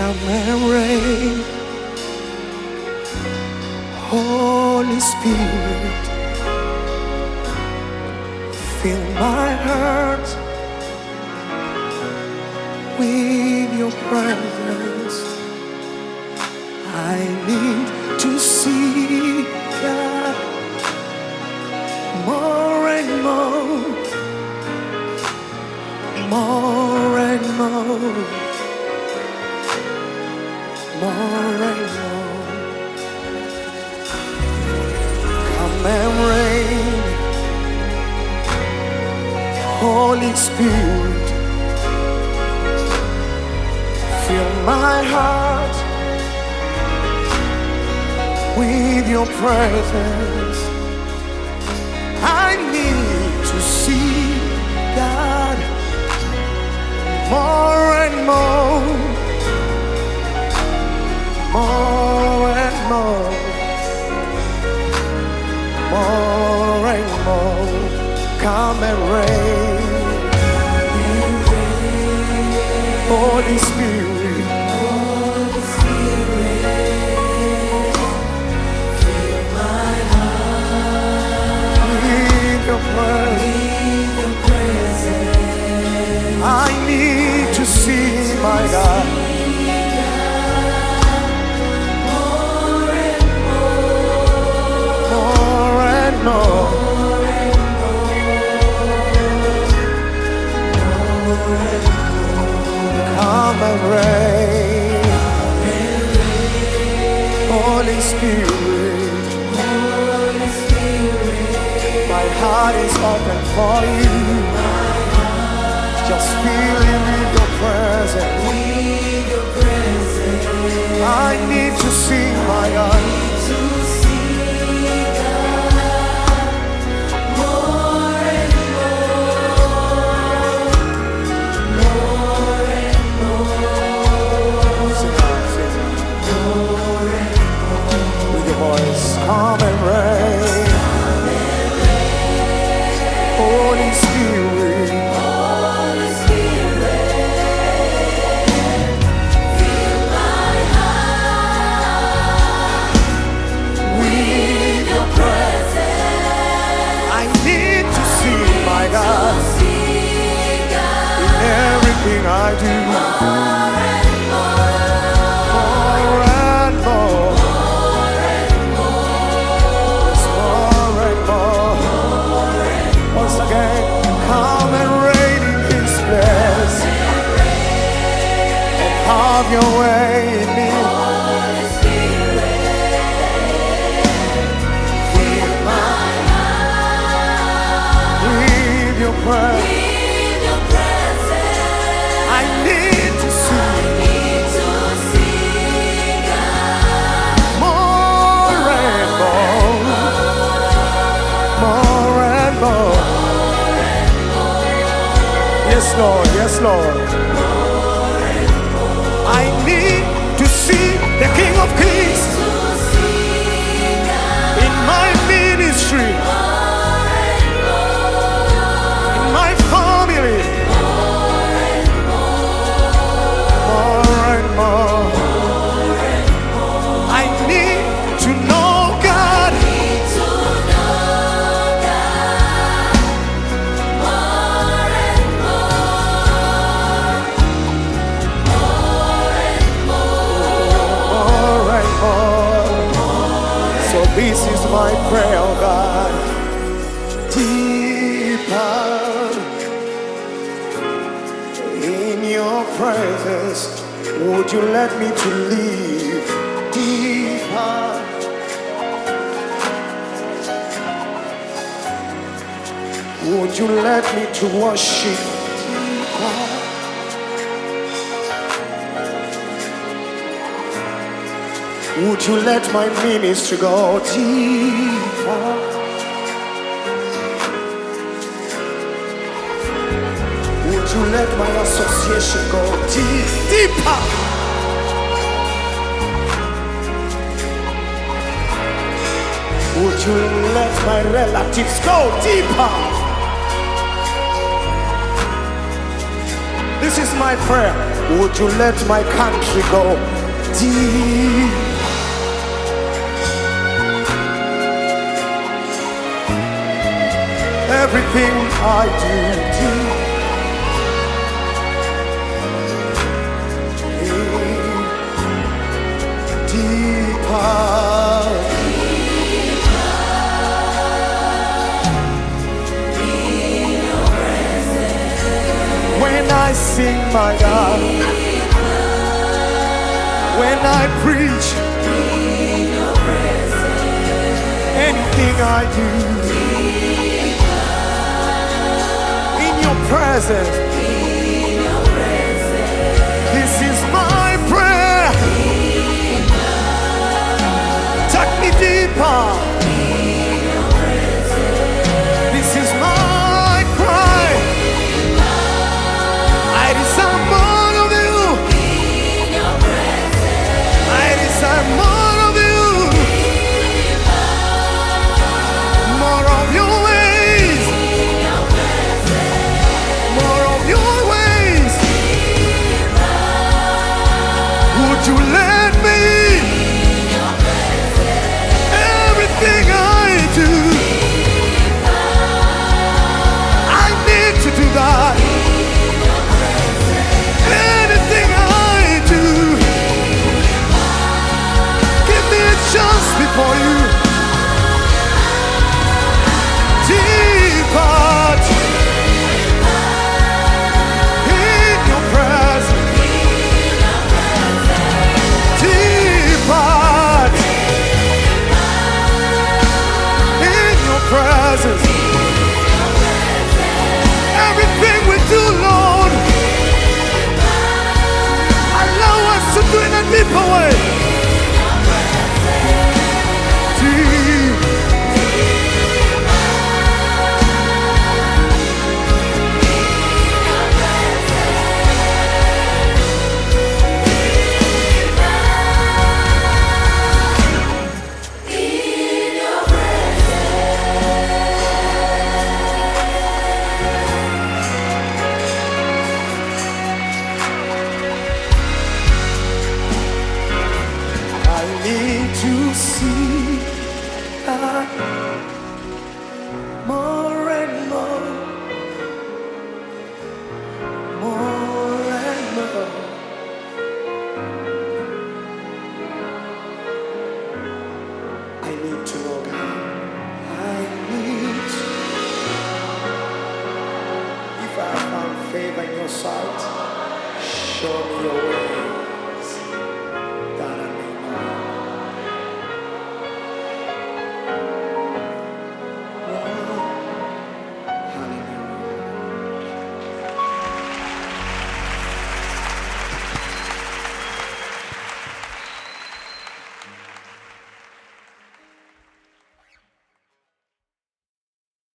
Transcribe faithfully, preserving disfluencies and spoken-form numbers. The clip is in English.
Come and reign, Holy Spirit, fill my heart with your presence. I need to see God more and more, more and more, more and more. Come and reign, Holy Spirit, fill my heart with your presence. I need to see God more and more, more and more, more and more. Come and reign, Holy Spirit, Holy Spirit, fill my heart with your presence. with your presence. I need to see my God. More and more, More and more. more and more, more and Come and reign, Holy Spirit. Holy Spirit, My heart is open for you. Just feeling with your presence. with your presence. I need to see my God. To see God more and more, more and more, Sing out, sing out. more and With your voice. Come and reign, Holy Spirit. Holy Spirit, fill my heart with your presence. I need to see my God See God in everything I do. more and More and more. More and more. Once again, come and reign in His place and have your way in me. Holy Spirit, fill my heart With your presence, with your presence. I need to see Need to see God more and more, more and more. Yes, Lord, yes, Lord. I need to see the King of Kings to see God in my ministry, in my family. More and more. I need to know God need to know God more and more, more and more. more and more. So this is my prayer, oh God. Deeper in your presence, would you let me to live deeper? Would you let me to worship deeper? Would you let my ministry go deeper? Would you let my association go deep, deeper? Would you let my relatives go deeper? This is my prayer. Would you let my country go deep? Everything I do, deep. When I sing, my God, when I preach, anything I do, in your presence, this is my prayer. Take me deeper. This is my cry. I desire more of you. I desire more of you. More of your ways. More of your ways. Would you let me? Everything I do, I need to do that. Anything I do, give me a chance before you. Depart in your presence. Depart in your presence. Everything we do, Lord, allow us to do it in a deeper way. Deep. I need to see God more and more, more and more. I need to know God. I need to. If I have found favor in your sight, show me your way.